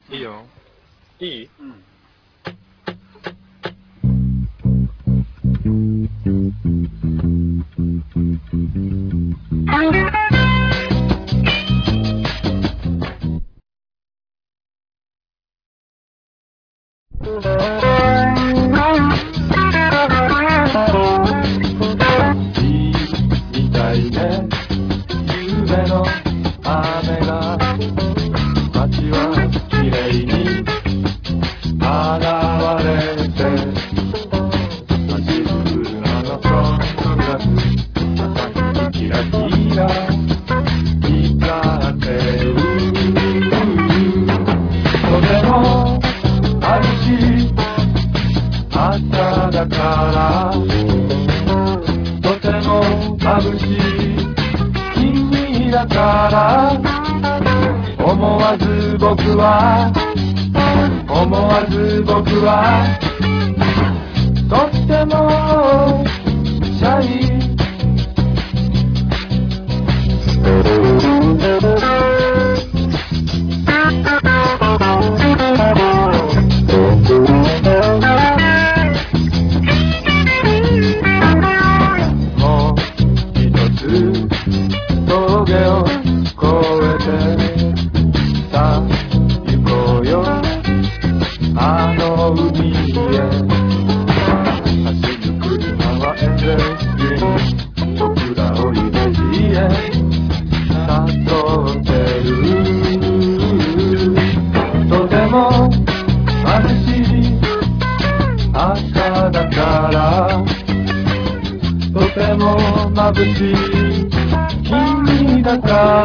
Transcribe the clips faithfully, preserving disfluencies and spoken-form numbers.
いいよ。いい？うん。 みたいね、夢の雨が街はきれいに現れて、走る車のフロントガラス朝日キラキラ光ってる。とても眩しい朝だから、とても眩しい君だから、思わず僕は思わず僕はとってもシャイ。もう一つ峠を越えてさあ行こうよ、あの海へ。走る車はエンゼルスクリーン、僕らを夢路へ誘ってる。とても眩しい朝だから、とても眩しい君だから、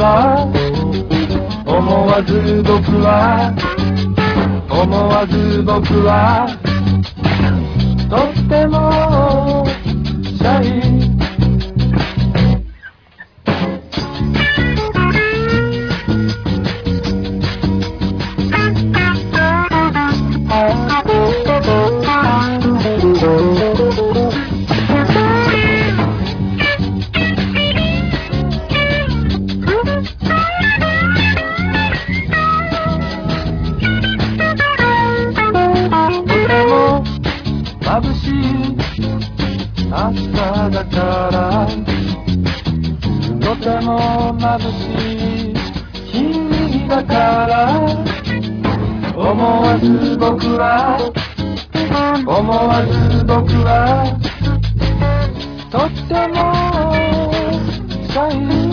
思わず僕は思わず僕はとってもシャイ。眩しい朝だから、とても眩しい君だから、思わず僕は思わず僕はとってもシャイ。